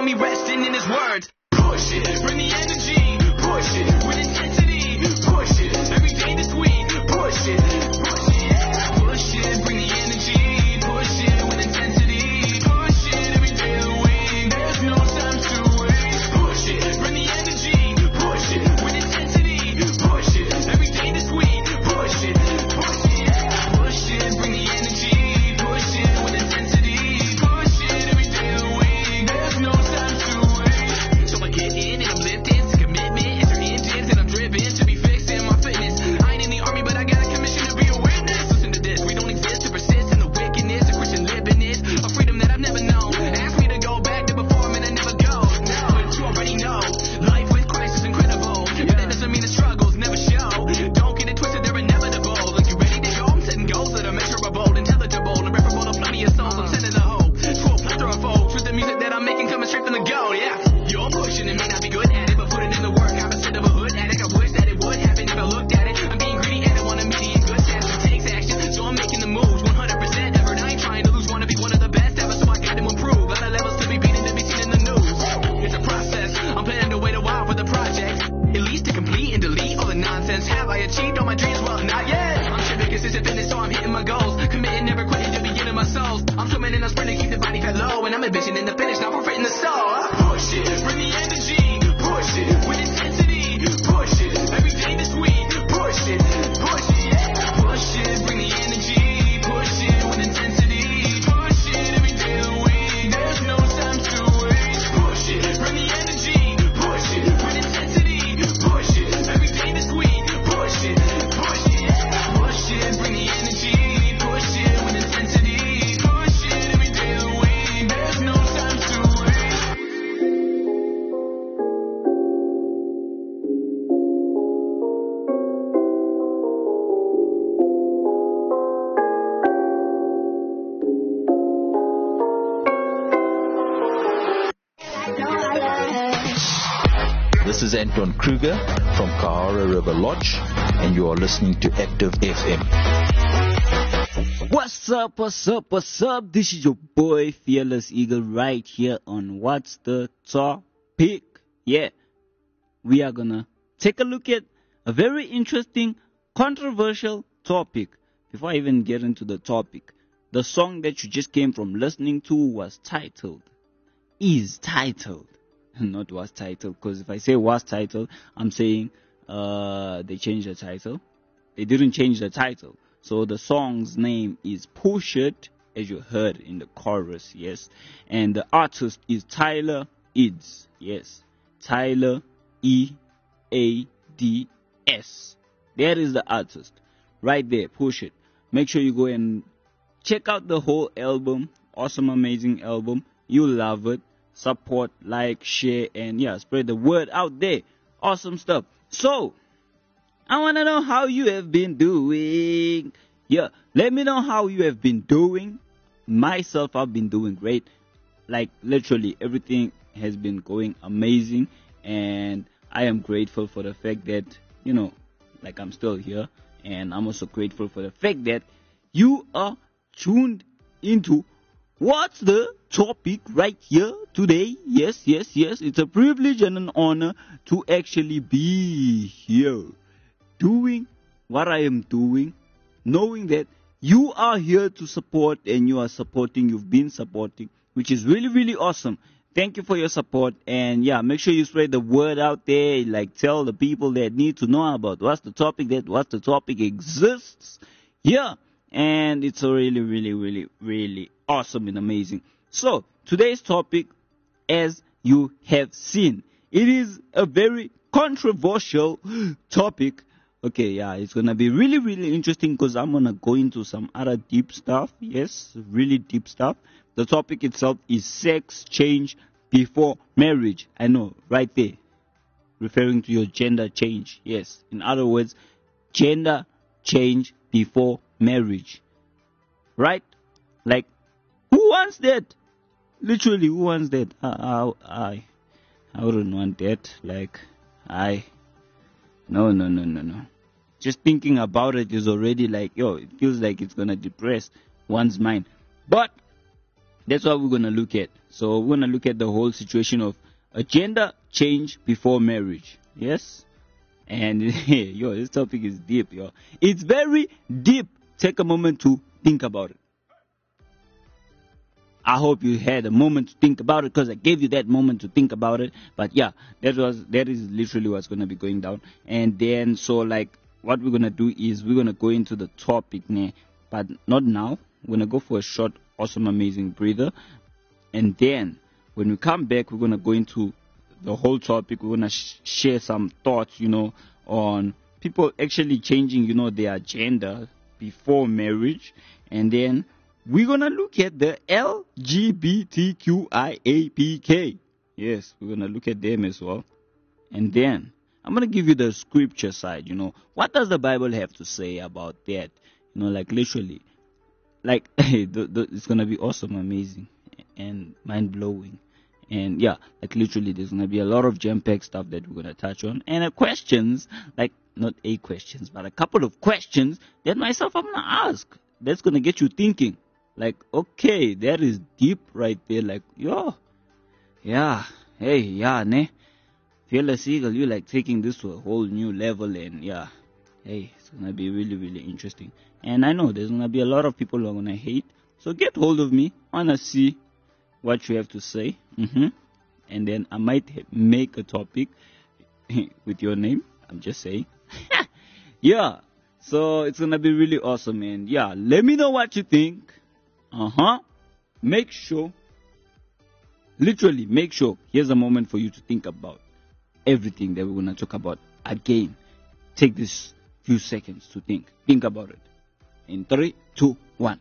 on me resting in his words. Push it, bring the energy. Push it, with intensity. Push it, every day this week. Push it, yeah. Push it, bring the energy. Push it with intensity. Push it every day of the week. There's no time to waste. Push it, bring the energy. Push it with intensity. Push it every day this week. Push it, yeah. Push it, bring the energy. Push it with intensity. Push it every day of the week. There's no time to waste. So I get in and I'm lifting. It's a commitment. Enter engines and I'm driven to be fixing my fitness. I ain't in the army, but I got a commission to be a witness. Listen to this. We don't exist to persist in the wickedness. A Christian living is a freedom that I've never known. Ask me to go back to before and I never go. No, but you already know. Life with Christ is incredible. But that doesn't mean the struggles never show. Don't get it twisted, they're inevitable. Like you ready to go? I'm setting goals that are measurable, intelligible, and referable to plenty of souls. I'm sending a hope to a plethora of folks with the music that I'm making coming straight from the go. Yeah, you're pushing and may not be good at it, but put it in the work. Opposite of a hood addict. I wish that it would happen if I looked at it. I'm being greedy and I want immediate good steps. It takes action, so I'm making the moves 100% effort. I ain't trying to lose, wanna be one of the best ever, so I got to improve. Lot of levels to be beaten, to be seen in the news. It's a process. I'm planning to wait a while for the project, at least to complete and delete all the nonsense. Have I achieved all my dreams? Well, not yet. I'm shipping consistent fitness, so I'm hitting my goals. Committing, never quitting, to beginning my souls. I'm swimming and I'm sprinting, keep the body fat low, and I'm envisioning the finish, not forfeiting the soul. Push it, bring the energy. Push it with intensity. Push it every day this week. Push it, yeah. Push it, bring the energy. Push it with intensity. Push it every day of the week. There's no time to waste. Push it, bring the energy. Push it with intensity. Push it every day this week. Push it, yeah. Push it, bring the energy. Push it with intensity. Push it every day of the week. There's no time to waste. This is Anton Kruger from Kahara River Lodge, and you are listening to Active FM. What's up, what's up, what's up? This is your boy Fearless Eagle right here on What's the Topic? Yeah, we are gonna take a look at a very interesting, controversial topic. Before I even get into the topic, the song that you just came from listening to was titled, not was titled, because if I say was titled, I'm saying they changed the title. They didn't change the title. So the song's name is Push It, as you heard in the chorus, yes. And the artist is Tyler Eads, yes. Tyler E-A-D-S. That is the artist. Right there, Push It. Make sure you go and check out the whole album. Awesome, amazing album. You'll love it. Support, like, share, and yeah, spread the word out there. Awesome stuff. So, I want to know how you have been doing. Yeah, let me know how you have been doing. Myself, I've been doing great. Like, literally, everything has been going amazing. And I am grateful for the fact that, like I'm still here. And I'm also grateful for the fact that you are tuned into What's the Topic right here today. Yes. It's a privilege and an honor to actually be here doing what I am doing, knowing that you are here to support and you are supporting, you've been supporting, which is really, really awesome. Thank you for your support, and yeah, make sure you spread the word out there, like tell the people that need to know about What's the Topic exists. Yeah, and it's really, really, really, really awesome and amazing. So, today's topic, as you have seen, it is a very controversial topic. Okay, yeah, it's going to be really, really interesting because I'm going to go into some other deep stuff. Yes, really deep stuff. The topic itself is sex change before marriage. I know, right there. Referring to your gender change. Yes, in other words, gender change before marriage. Right? Like, who wants that? Literally, who wants that? I wouldn't want that. Like, no. Just thinking about it is already like, it feels like it's gonna depress one's mind. But That's what we're going to look at. So we're going to look at the whole situation of a gender change before marriage. Yes? And yo, this topic is deep, yo. It's very deep. Take a moment to think about it. I hope you had a moment to think about it, because I gave you that moment to think about it. But yeah, that is literally what's going to be going down. And then, so like, what we're going to do is we're going to go into the topic, but not now. We're going to go for a short, awesome, amazing breather. And then, when we come back, we're going to go into the whole topic. We're going to share some thoughts, on people actually changing, their gender before marriage. And then, we're going to look at the LGBTQIAPK. Yes, we're going to look at them as well. And then, I'm going to give you the scripture side, What does the Bible have to say about that? Like literally. Like, it's going to be awesome, amazing, and mind-blowing. And yeah, like literally, there's going to be a lot of jam-packed stuff that we're going to touch on. And questions, like, not questions, but a couple of questions that myself I'm going to ask. That's going to get you thinking. Like, okay, that is deep right there. Like, yo, yeah, hey, yeah, ne. Fearless Eagle, you like taking this to a whole new level, and yeah, hey, it's going to be really, really interesting. And I know there's going to be a lot of people who are going to hate. So get hold of me. I want to see what you have to say. And then I might make a topic with your name. I'm just saying. Yeah. So it's going to be really awesome. And yeah, let me know what you think. Make sure. Literally, make sure. Here's a moment for you to think about everything that we're going to talk about. Again, take this few seconds to think. Think about it. In 3, 2, 1.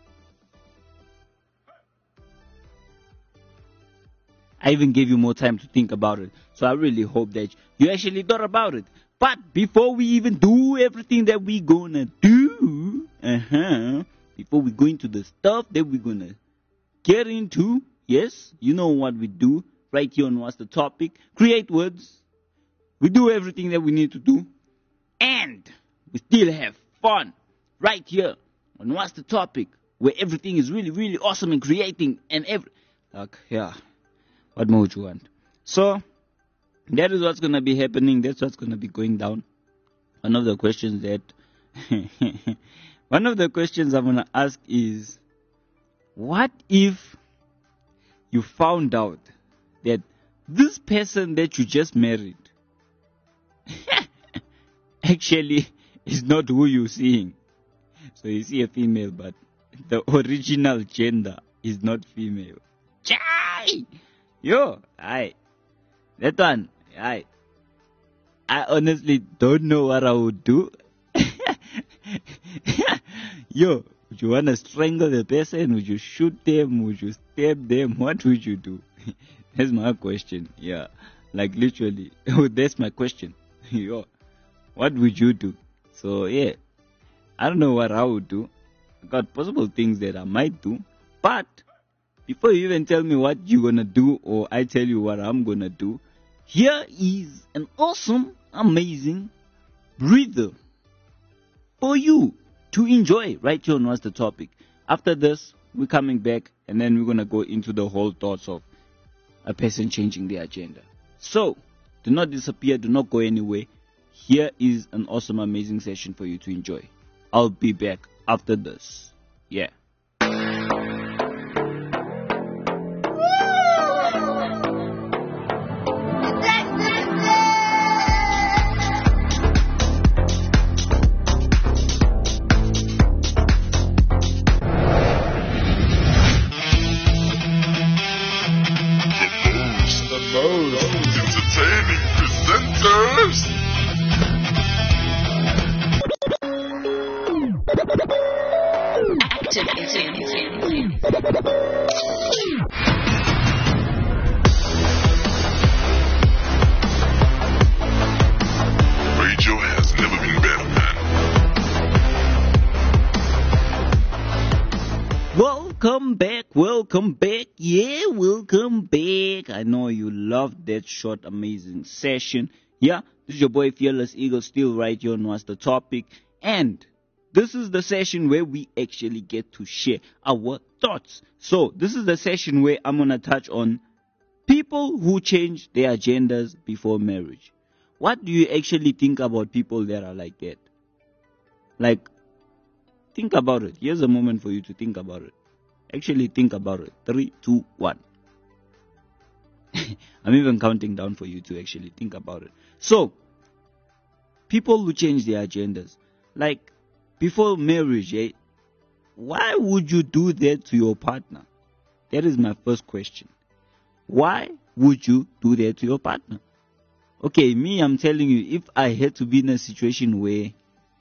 I even gave you more time to think about it. So I really hope that you actually thought about it. But before we even do everything that we're gonna do, before we go into the stuff that we're gonna get into, yes, you know what we do right here on What's the Topic. Create words. We do everything that we need to do. And we still have fun. Right here on What's the Topic, where everything is really, really awesome and creating and yeah, what more would you want? So, that is what's going to be happening. That's what's going to be going down. One of the questions I'm going to ask is, what if you found out that this person that you just married actually is not who you're seeing? So you see a female, but the original gender is not female. Chai! Yo, that one, I honestly don't know what I would do. Yo, would you want to strangle the person? Would you shoot them? Would you stab them? What would you do? That's my question. Yeah, like literally, that's my question. Yo, what would you do? So yeah. I don't know what I would do. I got possible things that I might do. But before you even tell me what you're going to do, or I tell you what I'm going to do, here is an awesome, amazing breather for you to enjoy right here on What's the Topic. After this, we're coming back, and then we're going to go into the whole thoughts of a person changing their agenda. So, do not disappear. Do not go anywhere. Here is an awesome, amazing session for you to enjoy. I'll be back after this. Yeah. The most entertaining presenters. Radio has never been better, man. Welcome back. Yeah, welcome back. I know you loved that short, amazing session. Yeah, this is your boy Fearless Eagle, still right here on What's the Topic. And this is the session where we actually get to share our thoughts. So this is the session where I'm going to touch on people who change their genders before marriage. What do you actually think about people that are like that? Like, think about it. Here's a moment for you to think about it. Actually think about it. 3, 2, 1. I'm even counting down for you to actually think about it. So, people who change their genders. Like, before marriage, why would you do that to your partner? That is my first question. Why would you do that to your partner? Okay, me, I'm telling you, if I had to be in a situation where,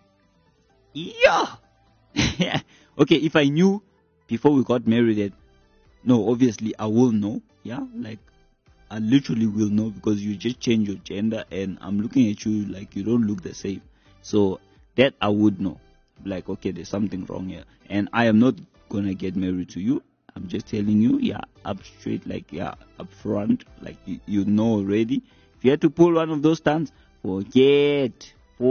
okay, if I knew before we got married that, no, obviously I will know, like, I literally will know because you just change your gender and I'm looking at you like you don't look the same. So, that I would know. Like, okay, there's something wrong here. And I am not gonna get married to you. I'm just telling you, up straight, like, up front, like, you know already. If you had to pull one of those stunts, forget.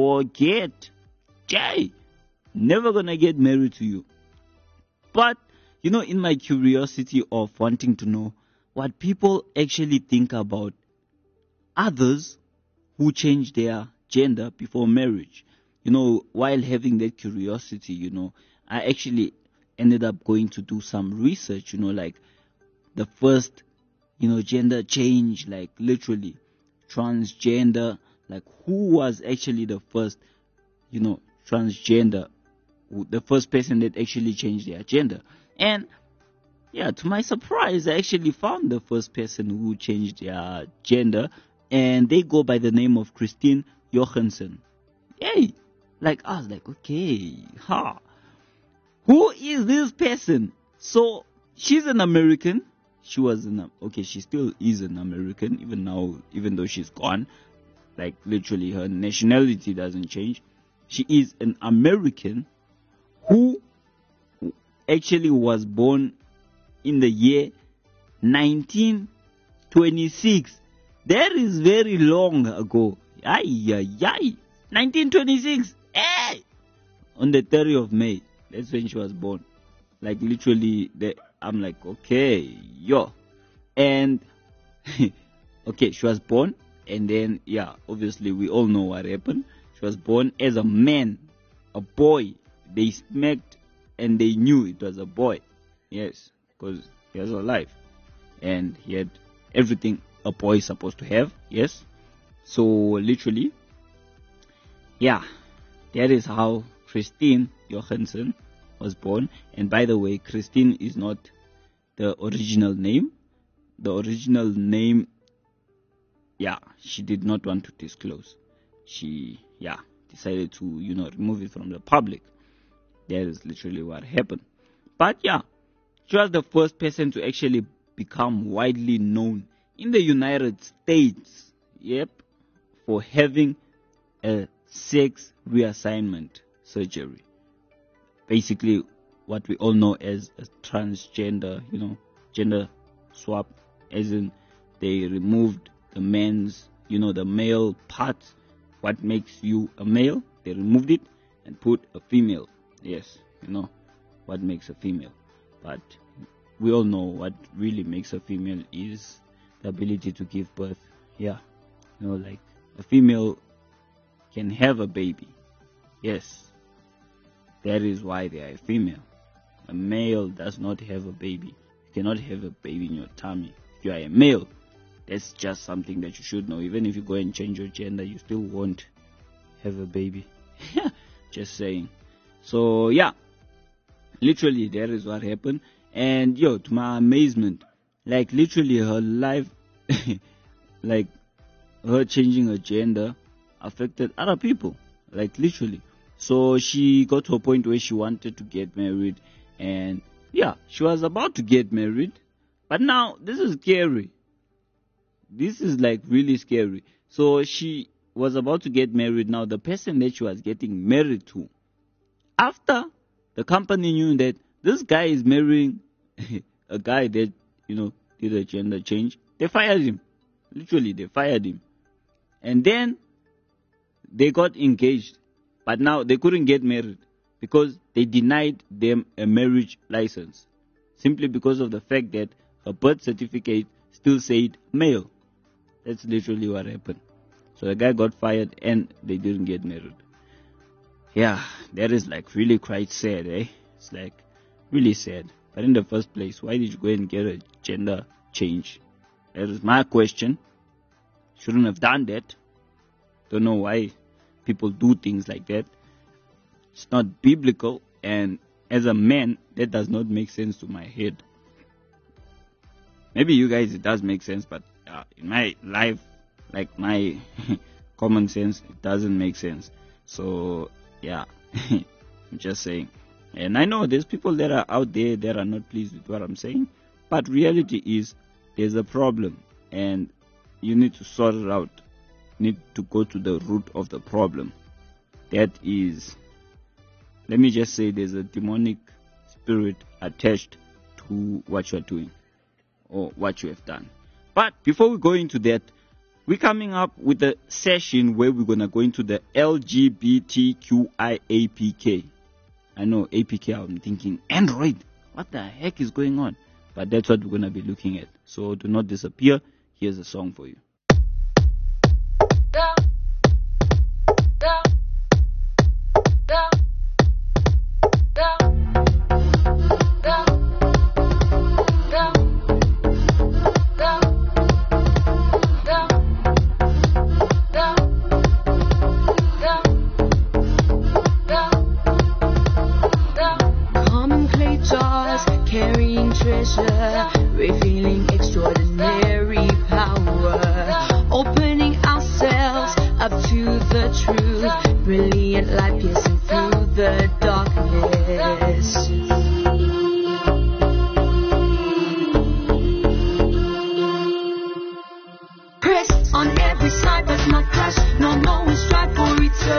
Jay, never gonna get married to you. But, in my curiosity of wanting to know what people actually think about others who change their gender before marriage, while having that curiosity, I actually ended up going to do some research, like the first, gender change, like literally transgender, like who was actually the first, transgender, the first person that actually changed their gender. And to my surprise, I actually found the first person who changed their gender, and they go by the name of Christine Johansson. Yay! Like, I was like, okay, who is this person? So, she's an American. She still is an American, even now, even though she's gone. Like, literally, her nationality doesn't change. She is an American who actually was born in the year 1926. That is very long ago. 1926. Hey! On the 30th of May. That's when she was born. Like, literally, I'm like, okay, And, okay, she was born. And then, obviously, we all know what happened. She was born as a man, a boy. They smacked and they knew it was a boy. Yes, because he was alive. And he had everything a boy is supposed to have. Yes. So, literally, that is how Christine Johansson was born. And by the way, Christine is not the original name. The original name, she did not want to disclose. She, decided to, remove it from the public. That is literally what happened. But she was the first person to actually become widely known in the United States, for having a sex reassignment surgery. Basically, what we all know as a transgender, gender swap, as in they removed the men's, the male parts, what makes you a male, they removed it and put a female. Yes, what makes a female. But we all know what really makes a female is the ability to give birth. Like a female can have a baby. Yes, that is why they are a female. A male does not have a baby. You cannot have a baby in your tummy. If you are a male, that's just something that you should know. Even if you go and change your gender, you still won't have a baby. Just saying. So, literally, that is what happened. And, to my amazement, like, literally, her life, like, her changing her gender affected other people. Like, literally. So, she got to a point where she wanted to get married. And, she was about to get married. But now, this is scary. This is, like, really scary. So, she was about to get married. Now, the person that she was getting married to, after the company knew that this guy is marrying a guy that, did a gender change, they fired him. Literally, they fired him. And then they got engaged. But now they couldn't get married because they denied them a marriage license simply because of the fact that her birth certificate still said male. That's literally what happened. So the guy got fired and they didn't get married. Yeah, that is like really quite sad, eh? It's like really sad. But in the first place, why did you go and get a gender change? That is my question. Shouldn't have done that. Don't know why people do things like that. It's not biblical, and as a man, that does not make sense to my head. Maybe you guys, it does make sense, but in my life, like my common sense, it doesn't make sense. So, yeah, I'm just saying. And I know there's people that are out there that are not pleased with what I'm saying, but reality is there's a problem, and you need to sort it out. You need to go to the root of the problem. That is, let me just say, there's a demonic spirit attached to what you're doing or what you have done. But before we go into that, we're coming up with a session where we're going to go into the LGBTQI APK. I know APK, I'm thinking Android. What the heck is going on? But that's what we're going to be looking at. So do not disappear. Here's a song for you. Carrying treasure, revealing extraordinary power, opening ourselves up to the truth, brilliant light piercing through the darkness. Press on every side but not crush, no, we strive for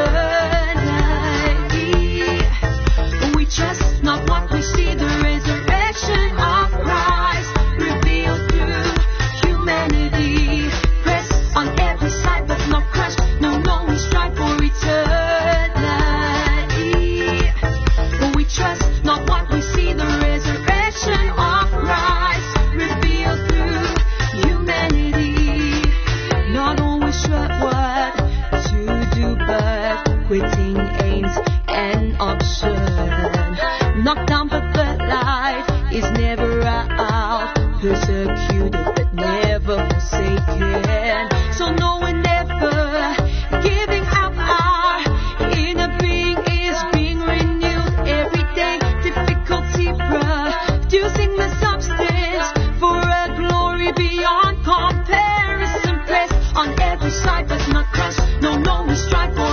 eternity. We trust not what we see, the resurrection of Christ revealed through humanity. Press on every side but not crush, no, we strive for eternity. We trust not what we see, the resurrection of Christ revealed through humanity. Not always sure what to do, but quitting aims an option. Knocked down but the light is never out. Persecuted but never forsaken. So no, we're never giving up. Our inner being is being renewed every day. Difficulty producing the substance for a glory beyond comparison. Press on every side but not crushed. No, we strive for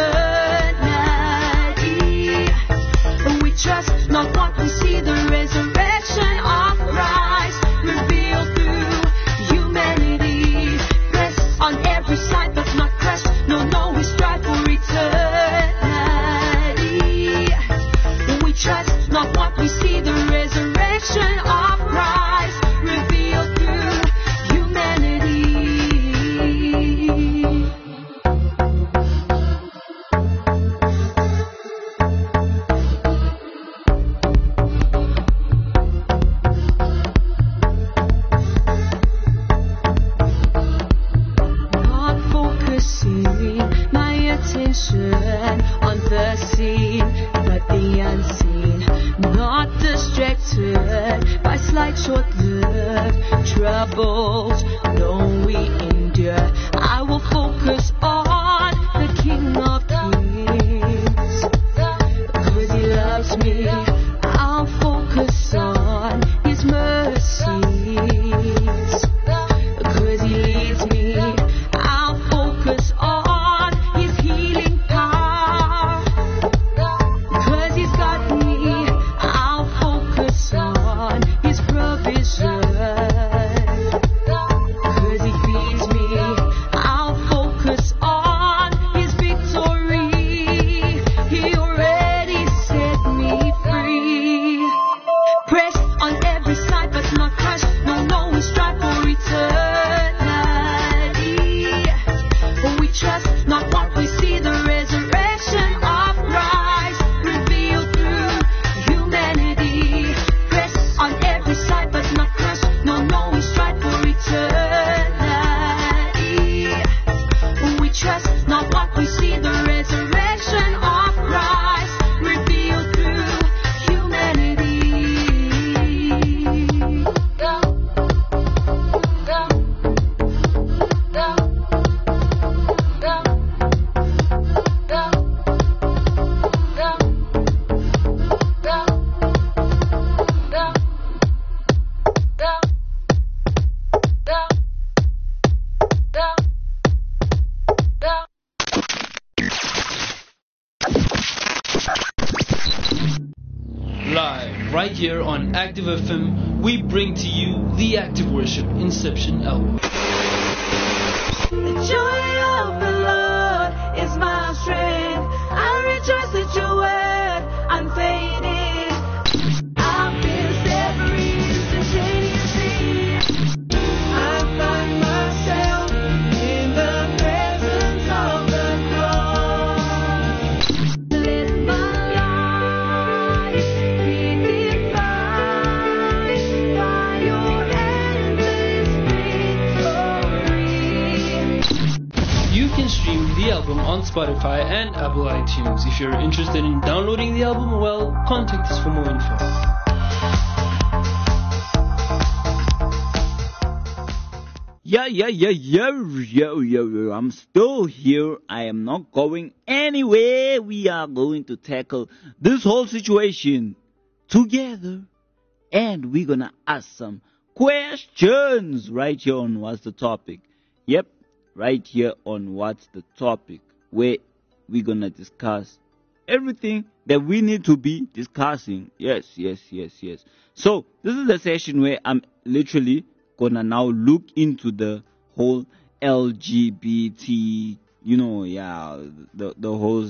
eternity. We trust not what we see, the resurrection of Christ revealed through humanity. Press on every side but not crushed. No, we strive for eternity. We trust not what we see, the resurrection of Christ revealed through humanity. Not focusing my attention on the seen, but the unseen. Not distracted by slight short-lived troubles. No, we endure. I will focus on the King of Kings. Because He loves me, I'll focus on His mercies. Because He leads me, I'll focus on His healing power. Because He's got me, I'll focus on His provision. right here on Active FM, we bring to you the Active Worship Inception album. The joy of the Lord is my strength. I rejoice at your word, unfading. I've been set free instantaneously. I find myself in the presence of the cross. Let my life be defined by your endless victory. You can stream the album on Spotify and Apple iTunes. If you're interested in downloading the album, well, contact us for more info. Yo. I'm still here. I am not going anywhere. We are going to tackle this whole situation together. And we're going to ask some questions right here on What's the Topic. Yep, right here on What's the Topic, where we're going to discuss everything that we need to be discussing. Yes. So, this is the session where I'm literally gonna now look into the whole LGBT, the whole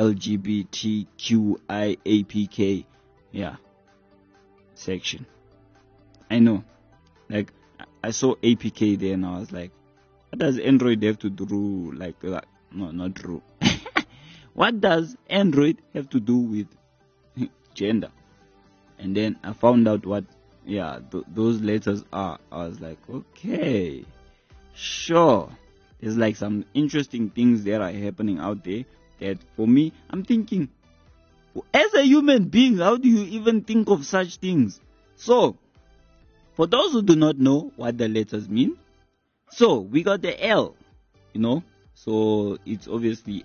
LGBTQIAPK, section. I know, like, I saw APK there and I was like, what does Android have to do like that? No, not true. What does Android have to do with gender? And then I found out what those letters are. I was like, okay, sure. There's like some interesting things that are happening out there that for me, I'm thinking, as a human being, how do you even think of such things? So, for those who do not know what the letters mean, so we got the L, so it's obviously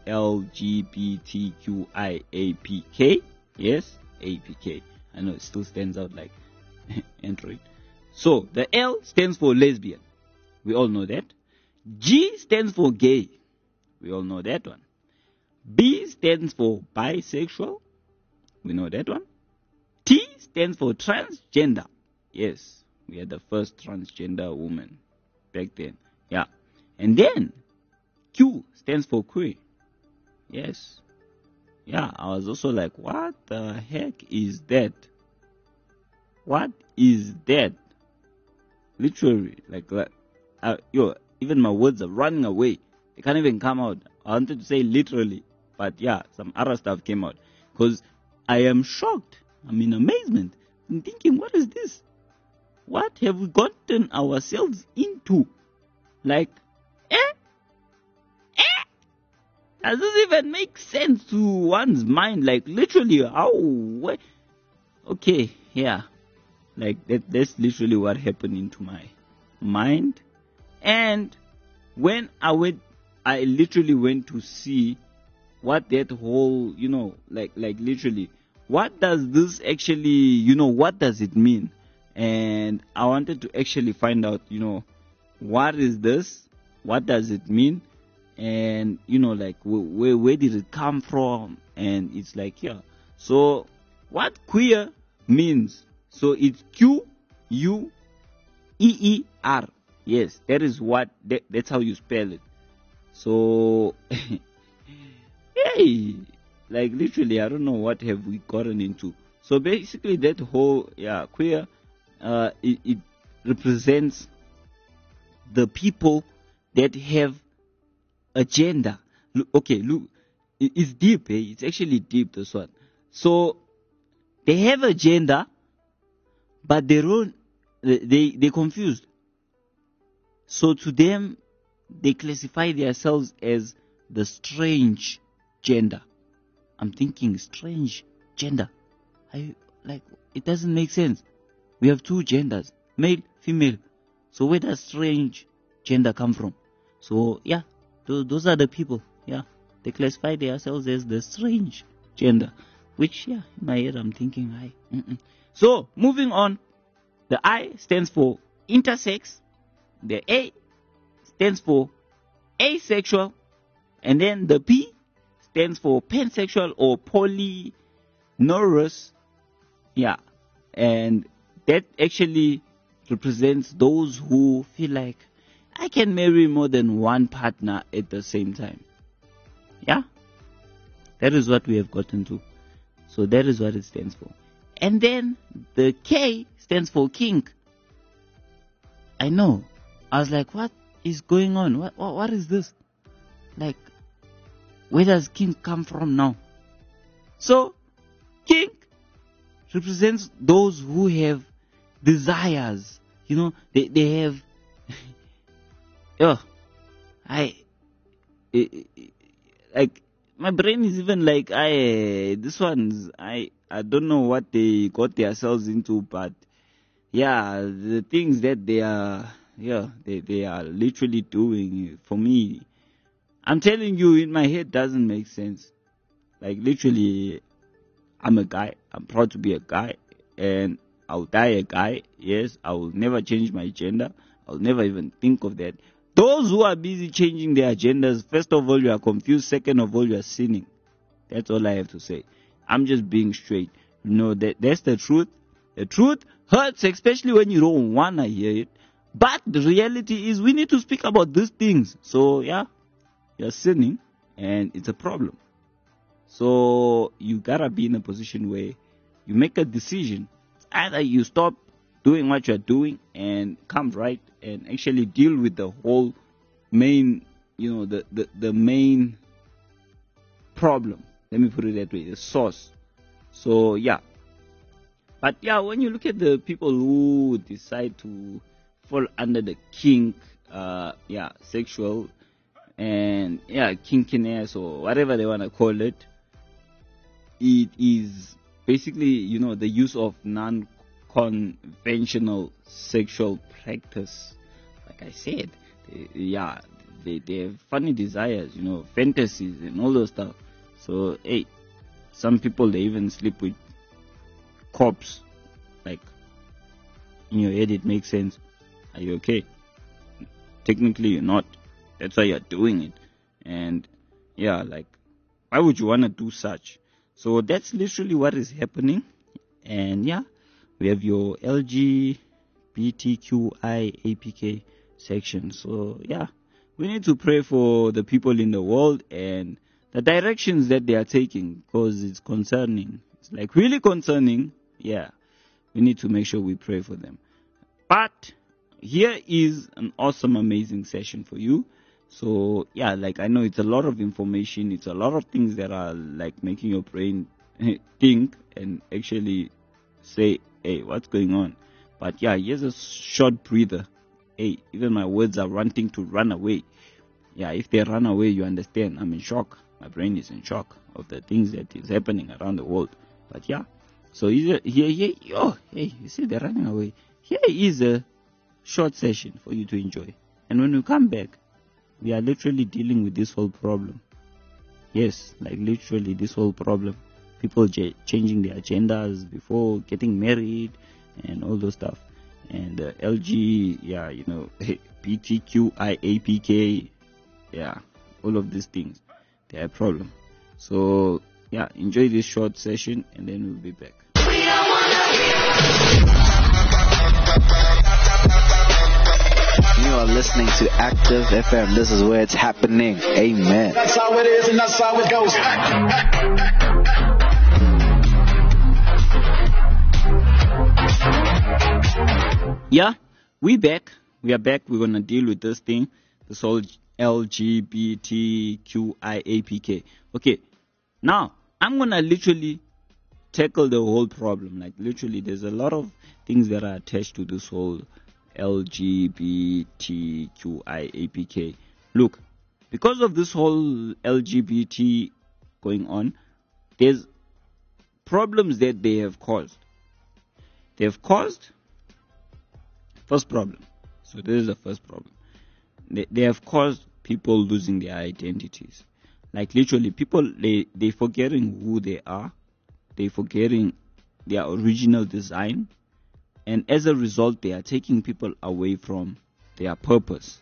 LGBTQIAPK. Yes, APK. I know it still stands out like Android. So the L stands for lesbian. We all know that. G stands for gay. We all know that one. B stands for bisexual. We know that one. T stands for transgender. Yes, we had the first transgender woman back then. Yeah. And then Q stands for queer. Yes. Yeah, I was also like, what the heck is that? What is that? Literally, even my words are running away. They can't even come out. I wanted to say literally, but yeah, some other stuff came out. Because I am shocked. I'm in amazement. I'm thinking, what is this? What have we gotten ourselves into? Like, does this even make sense to one's mind? Like, literally, how? What? Okay, yeah. Like, that's literally what happened into my mind. And when I literally went to see what that whole, like literally, what does this actually, what does it mean? And I wanted to actually find out, what is this? What does it mean? And, like, where did it come from? And it's like, yeah. So, what queer means? So, it's Queer. Yes, that is that's how you spell it. So, hey, like, literally, I don't know what have we gotten into. So, basically, that whole, queer, it represents the people that have agenda. Look, it's deep, it's actually deep, this one. So they have agenda, but they're confused. So to them, they classify themselves as the strange gender. I'm thinking, strange gender. It doesn't make sense. We have two genders, male, female. So where does strange gender come from? So yeah, those are the people. Yeah, they classify themselves as the strange gender. Which, in my head I'm thinking, So moving on, the I stands for intersex, the A stands for asexual, and then the P stands for pansexual or polyamorous. Yeah, And that actually represents those who feel like I can marry more than one partner at the same time. Yeah? That is what we have gotten to. So that is what it stands for. And then the K stands for kink. I know. I was like, what is going on? What is this? Like, where does kink come from now? So, kink represents those who have desires. You know, they have... like, my brain is even like, I don't know what they got themselves into, but yeah, the things that they are literally doing, for me, I'm telling you, in my head doesn't make sense. Like, literally, I'm a guy. I'm proud to be a guy, and I'll die a guy. Yes, I will never change my gender. I'll never even think of that. Those who are busy changing their agendas, first of all, you are confused. Second of all, you are sinning. That's all I have to say. I'm just being straight. You know, that's the truth. The truth hurts, especially when you don't want to hear it. But the reality is we need to speak about these things. So, yeah, you're sinning, and it's a problem. So, you gotta be in a position where you make a decision. Either you stop doing what you're doing and come right and actually deal with the whole main, the main problem. Let me put it that way, the source. So, yeah. But, yeah, when you look at the people who decide to fall under the kink, sexual, and, kinkiness or whatever they want to call it, it is basically, the use of non-conventional sexual practice. Like I said, they have funny desires, fantasies and all those stuff. So, hey, some people, they even sleep with corpse. Like, in your head, it makes sense. Are you okay? Technically, you're not. That's why you're doing it. And, like, why would you want to do such? So that's literally what is happening. And we have your LGBTQIAPK section. So we need to pray for the people in the world and the directions that they are taking, because it's concerning. It's like really concerning. Yeah, we need to make sure we pray for them. But here is an awesome, amazing session for you. So, like, I know it's a lot of information. It's a lot of things that are, like, making your brain think and actually say, hey, what's going on? But, here's a short breather. Hey, even my words are wanting to run away. If they run away, you understand. I'm in shock. My brain is in shock of the things that is happening around the world. But, so here, hey, you see, they're running away. Here is a short session for you to enjoy. And when we come back, we are literally dealing with this whole problem. Yes, like literally this whole problem. People changing their agendas before getting married and all those stuff. And LG, PTQIAPK, all of these things. They are a problem. So, enjoy this short session and then we'll be back. You are listening to Active FM. This is where it's happening. Amen. That's how it is and that's how it goes. We back. We are back. We're going to deal with this thing. This whole LGBTQIAPK. Okay. Now, I'm going to literally tackle the whole problem. Like, literally, there's a lot of things that are attached to this whole LGBTQIAPK. Look, because of this whole LGBT going on, there's problems that they have caused. They have caused first problem. So this is the first problem. They have caused people losing their identities. Like literally, people they forgetting who they are. They forgetting their original design. And as a result, they are taking people away from their purpose.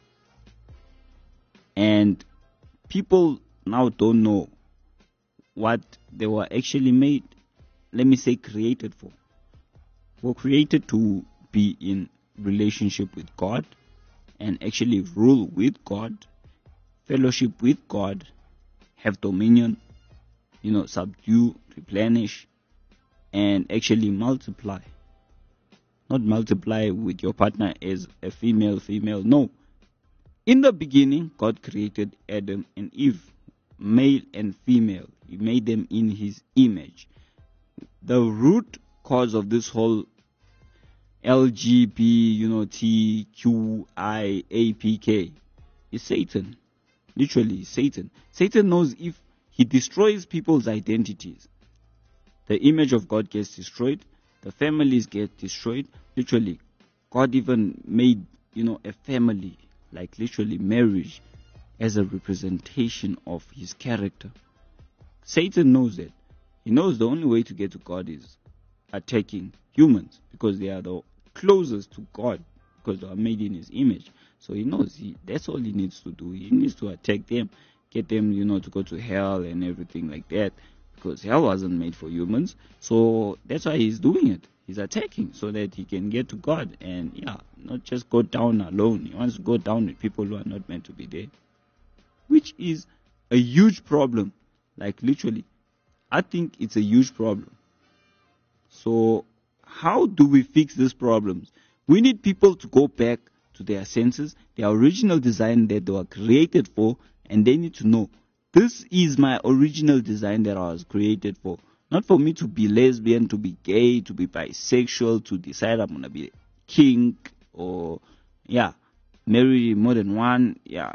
And people now don't know what they were actually made, let me say, created for. We're created to be in relationship with God and actually rule with God, fellowship with God, have dominion, subdue, replenish, and actually multiply. Not multiply with your partner as a female, no. In the beginning, God created Adam and Eve, male and female. He made them in his image. The root cause of this whole LGBTQIAPK is Satan. Literally, Satan. Satan knows if he destroys people's identities, the image of God gets destroyed, the families get destroyed. Literally, God even made, a family, like literally marriage, as a representation of his character. Satan knows that. He knows the only way to get to God is attacking humans, because they are the closest to God, because they are made in his image. So he knows that's all he needs to do. He needs to attack them, get them, to go to hell and everything like that, because hell wasn't made for humans. So that's why he's doing it. He's attacking so that he can get to God and, not just go down alone. He wants to go down with people who are not meant to be there, which is a huge problem. Like literally, I think it's a huge problem. So how do we fix these problems? We need people to go back to their senses, their original design that they were created for, and they need to know, this is my original design that I was created for. Not for me to be lesbian, to be gay, to be bisexual, to decide I'm going to be kink, or, marry more than one,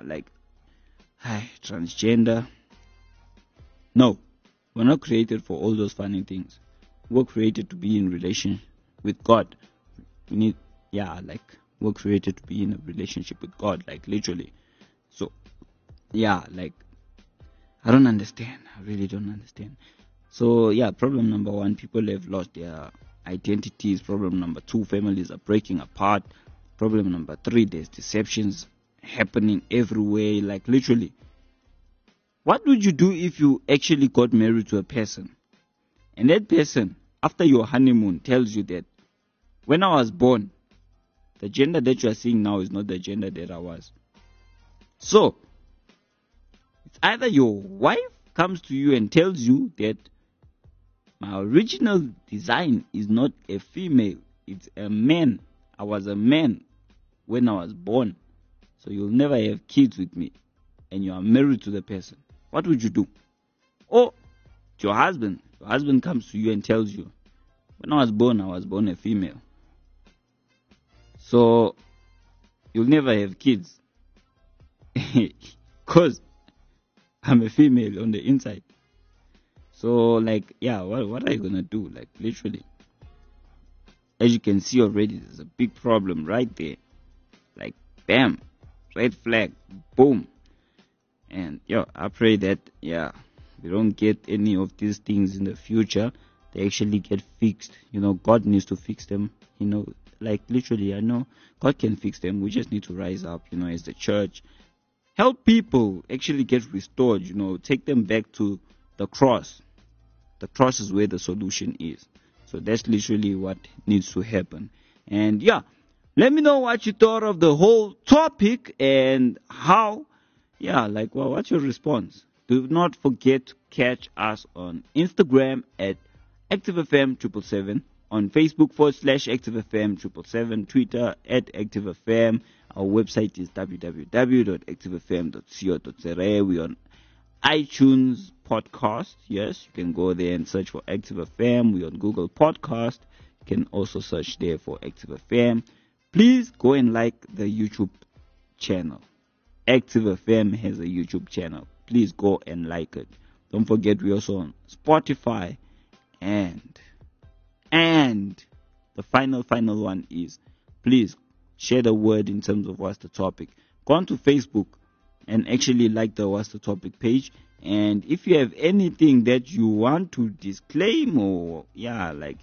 transgender. No, we're not created for all those funny things. We're created to be in relation with God. We need, we're created to be in a relationship with God, like literally. So, I don't understand. I really don't understand. So, problem number 1, people have lost their identities. Problem number 2, families are breaking apart. Problem number 3, there's deceptions happening everywhere, like literally. What would you do if you actually got married to a person, and that person, after your honeymoon, tells you that when I was born, the gender that you are seeing now is not the gender that I was? So, it's either your wife comes to you and tells you that my original design is not a female, it's a man. I was a man when I was born, so you'll never have kids with me, and you are married to the person. What would you do? Or your husband comes to you and tells you, when I was born a female, so you'll never have kids because I'm a female on the inside. So what are you gonna do? Like literally, as you can see already, there's a big problem right there. Like bam, red flag, boom. And I pray that we don't get any of these things in the future. They actually get fixed. God needs to fix them. Like literally, I know God can fix them. We just need to rise up, as the church. Help people actually get restored, take them back to the cross. The cross is where the solution is. So that's literally what needs to happen. And let me know what you thought of the whole topic and how, what's your response? Do not forget to catch us on Instagram at ActiveFM777, on Facebook /ActiveFM777, Twitter at ActiveFM. Our website is www.activefm.co.za. We're on iTunes podcast. Yes, you can go there and search for Active FM. We're on Google Podcast. You can also search there for Active FM. Please go and like the YouTube channel. Active FM has a YouTube channel. Please go and like it. Don't forget, we're also on Spotify. And the final one is, please share the word in terms of what's the topic. Go on to Facebook and actually like the What's the Topic page. And if you have anything that you want to disclaim, or let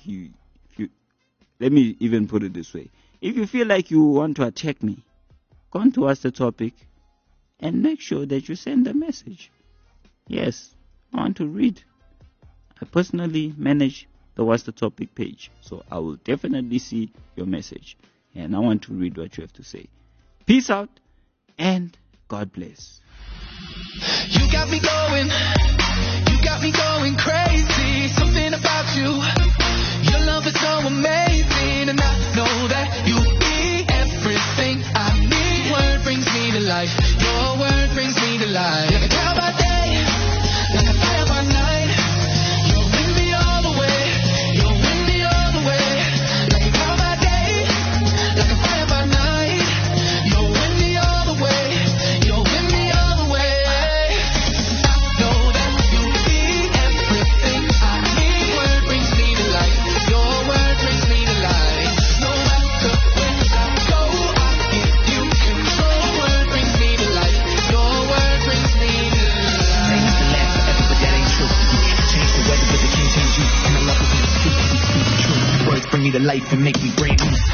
me even put it this way. If you feel like you want to attack me, go on to What's the Topic and make sure that you send a message. Yes, I want to read. I personally manage the What's the Topic page. So I will definitely see your message. And I want to read what you have to say. Peace out and God bless. You got me going crazy. Something about you. Your love is so amazing, and I know that you be everything I need. Your word brings me to life. Your word brings me to life. Like a cloud by day, like a fire by night. You're with me all the way. You're with me all the way. Like a cloud by day, like a fire by night. You're with me all the way. You're with me all the way. I know that you be everything I need. Your word brings me to life. Your word brings me to life. No matter where I go, I give you control. Your word brings me to life. Your word brings me to life. Things can last forever, but that ain't true. You can't change the weather, but it can change you. And I love it when you speak the truth. Words bring me to life and make me brand new.